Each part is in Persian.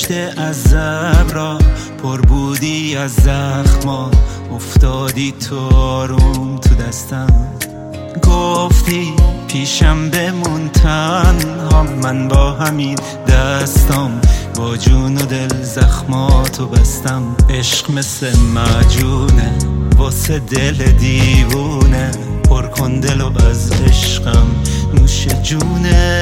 دشت از ابرا پر بودی از زخما، افتادی تو آروم تو دستم، گفتی پیشم بمون تنها، من با همین دستام با جون و دل زخماتو بستم. عشق مثل معجونه واسه دل دیوونه، پر کن دلو از عشقم نوش جونه.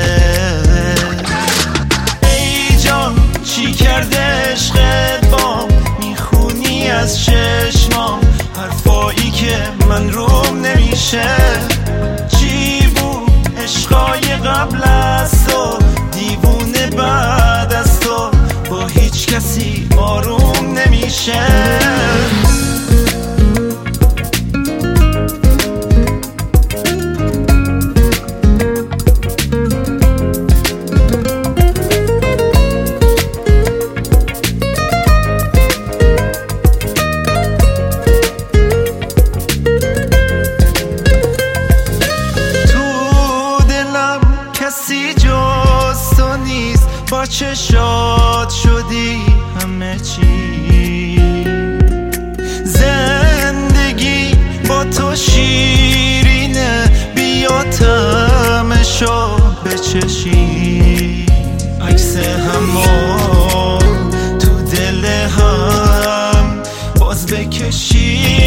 ای جان چی کرده عشقت بام، میخونی از چشمام حرفایی که من روم نمیشه. چی بود عشقای قبل از تو، دیوونه بعد از تو با هیچ کسی آروم نمیشه. کسی جز تو نیست، با چشات شدی همه چی. زندگی با تو شیرینه، بیا طعمشو بچشی. عکس همون تو دل هم باز بکشی.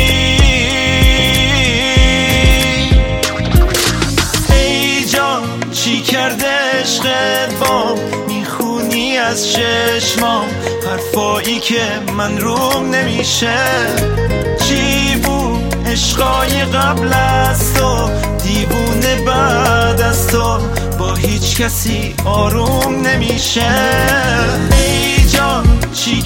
چی کرده عشقت بام، میخونی از چشمام حرفایی که من روم نمیشه. چی بود عشقای قبل از تو، دیوونه بعد از تو با هیچ کسی آروم نمیشه. ای جان چی